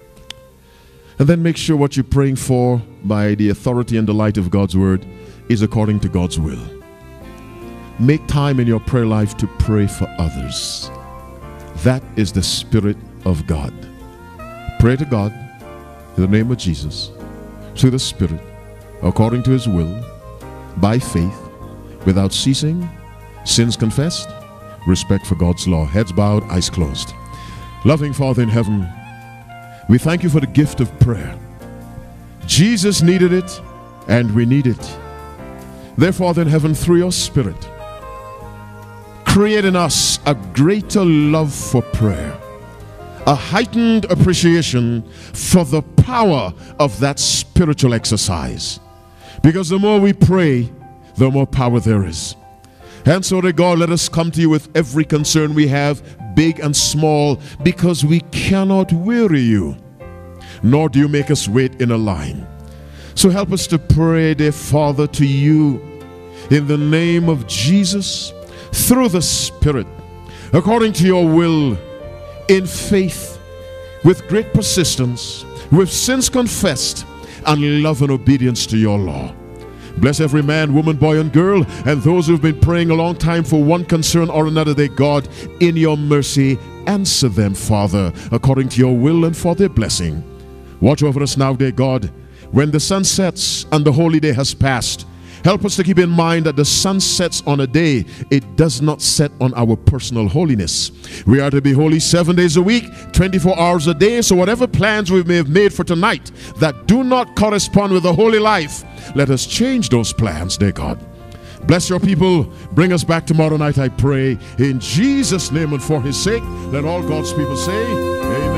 Speaker 1: And then make sure what you're praying for by the authority and the light of God's word is according to God's will. Make time in your prayer life to pray for others. That is the Spirit of God. Pray to God in the name of Jesus, through the Spirit, according to his will, by faith, without ceasing, sins confessed, respect for God's law. Heads bowed, eyes closed. Loving Father in heaven, we thank you for the gift of prayer. Jesus needed it, and we need it. Therefore, in heaven, through your Spirit, create in us a greater love for prayer, a heightened appreciation for the power of that spiritual exercise. Because the more we pray, the more power there is. And so, dear God, let us come to you with every concern we have, big and small, because we cannot weary you, nor do you make us wait in a line. So help us to pray, dear Father, to you in the name of Jesus, through the Spirit, according to your will, in faith, with great persistence, with sins confessed, and love and obedience to your law. Bless every man, woman, boy, and girl, and those who've been praying a long time for one concern or another. Dear God, in your mercy, answer them, Father, according to your will and for their blessing. Watch over us now, dear God. When the sun sets and the holy day has passed, help us to keep in mind that the sun sets on a day. It does not set on our personal holiness. We are to be holy 7 days a week, 24 hours a day. So whatever plans we may have made for tonight that do not correspond with the holy life, let us change those plans, dear God. Bless your people. Bring us back tomorrow night, I pray. In Jesus' name and for his sake, let all God's people say, amen.